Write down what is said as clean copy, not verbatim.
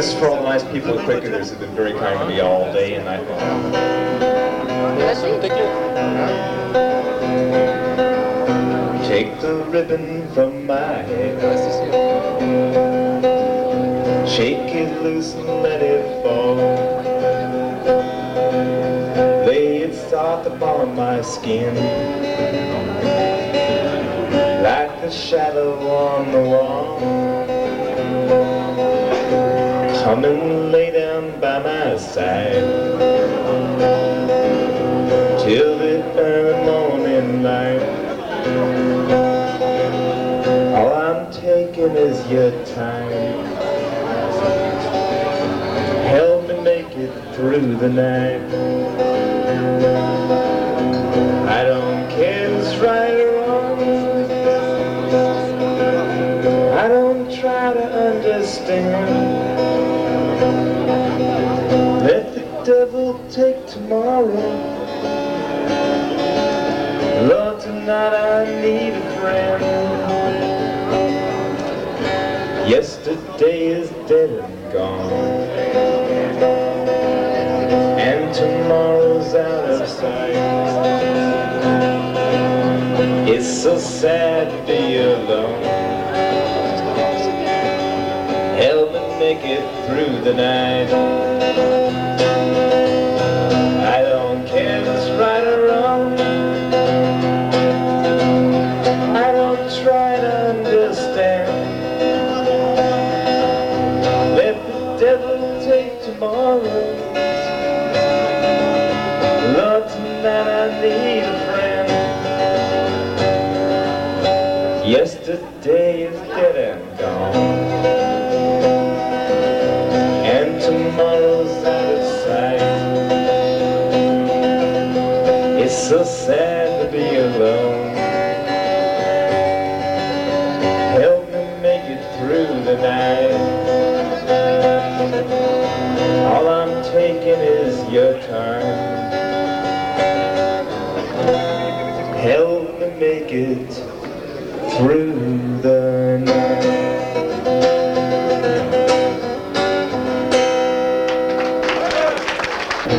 This is for all the nice people at Cricketers who've been very kind to me all day and night long. Take the ribbon from my head, shake it loose and let it fall. Lay it soft upon my skin, like the shadow on the wall. Come and lay down by my side till the early morning light. All I'm taking is your time. Help me make it through the night. I don't care if it's right or wrong. I don't try to understand. Let the devil take tomorrow. Lord, tonight I need a friend. Yesterday is dead and gone, and tomorrow's out of sight. It's so sad to be alone. Help me make it through the night. I don't care if it's right or wrong. I don't try to understand. Let the devil take tomorrow. Lord, tonight I need a friend. Yesterday is dead and gone, and tomorrow's out of sight. It's so sad to be alone. Help me make it through the night. All I'm taking is your time. Help me make it through the